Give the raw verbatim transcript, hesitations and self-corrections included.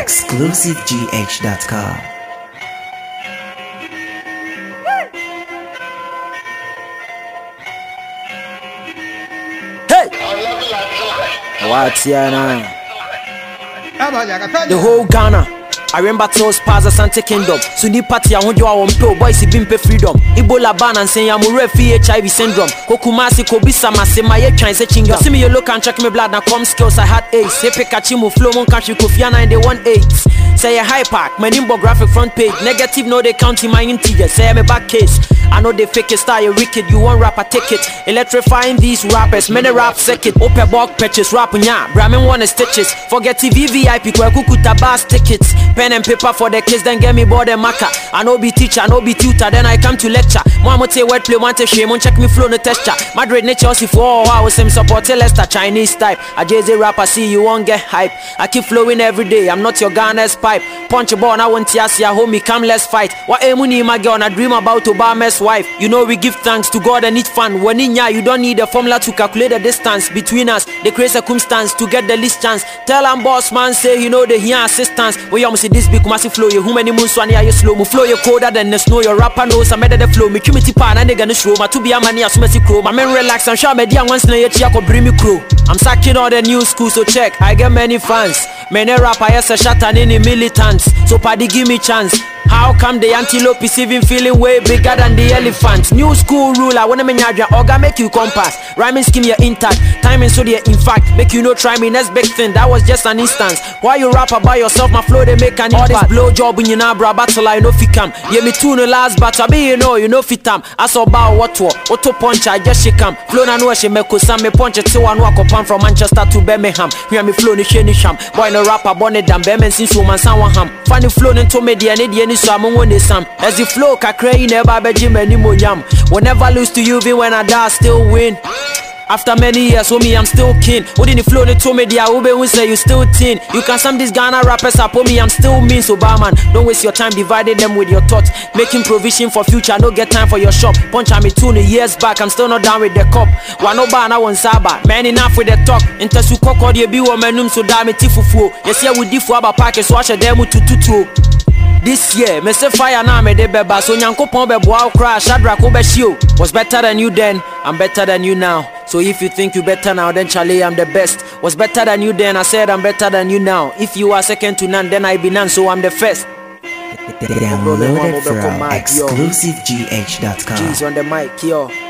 exclusive g h dot com. Hey! What's your name? The whole Ghana. I remember toes Paza Santa Kingdom. So ni party I want you on pill boys bimpe freedom. Ebola ban and say I'm refi H I V syndrome. Kokumasi kobisa mase my try say chinga. See me you look and check me blood now come skills I had ace. Say Pikachu flow mon country Kofiana in the one eight. Say a high park, my infographic front page. Negative no they counting my integer. Say I'm a back case. I know they fake it style you wicked. You want rapper ticket. Electrifying these rappers. Many rap second. Open bulk patches rap nya. Bramin one stitches. Forget T V V I P kwa kukuta bus tickets. Pen and paper for the kids, then get me board and marker. I no be teacher, I no be tutor, then I come to lecture. Mama say word play, want to shame, on check me flow no texture. Madrid nature see for I was some support Leicester Chinese type. A Jay Z rapper see you won't get hype. I keep flowing every day, I'm not your Ghana's pipe. Punch a ball, I want to see ya homie, come let's fight. What money my girl, I dream about Obama's wife. You know we give thanks to God and each fan. When in ya, you don't need a formula to calculate the distance between us. They create circumstance to get the least chance. Tell them boss man say you know they hear assistance. We you see this big massive flow, you who many moons one you slow. Mo flow you colder than the snow. Your rapper knows I made the flow. Me cumity pan and they gonna show. My to be a man as messy crow. My men relax and show me the once na yet yako bring me crew. I'm sacking all the new school so check. I get many fans. Many rapper yes a shot and any militants. So paddy give me chance. How come the antelope is even feeling way bigger than the elephant? New school ruler, when I'm in Yadra, Oga make you compass. Rhyming scheme you're intact, timing so they in fact make you no try me next big thing. That was just an instance. Why you rap about yourself? My flow they make an impact. All this blow job in your nabra battle I know fi come. Yeah me too no last battle, be you know you know fit am. I saw bow what what auto punch I just shake am. Flow na no she make some me punch it so I know I come from Manchester to Birmingham. Hear me flow ni sheni sham. Boy no rapper born it damn Birmingham since woman someone ham. Funny flow into media need any so I'm on the sam. As the flow kakre you never be Jim anymore yam. Will never lose to you even when I die still win. After many years, for me, I'm still king. Wouldn't the flow, they told me, I will say you still teen. You can sum these Ghana rappers up on me, I'm still mean. So, barman, don't waste your time dividing them with your thoughts. Making provision for future, no get time for your shop. Punch at me two years back, I'm still not down with the cop. One no bar, now one saba. Man, enough with the talk. Intesu koko, the be woman, so damn it, tifufu. Yes, yeah, we difu aba package, so I should demo to tutu. This year, me say fire na me de beba. So nyanko pon be boa crash. Shadrach Obeshio was better than you then. I'm better than you now. So if you think you better now, then Charlie, I'm the best. Was better than you then. I said I'm better than you now. If you are second to none, then I be none. So I'm the first. Download it from exclusive g h dot com. G's on the mic, yo.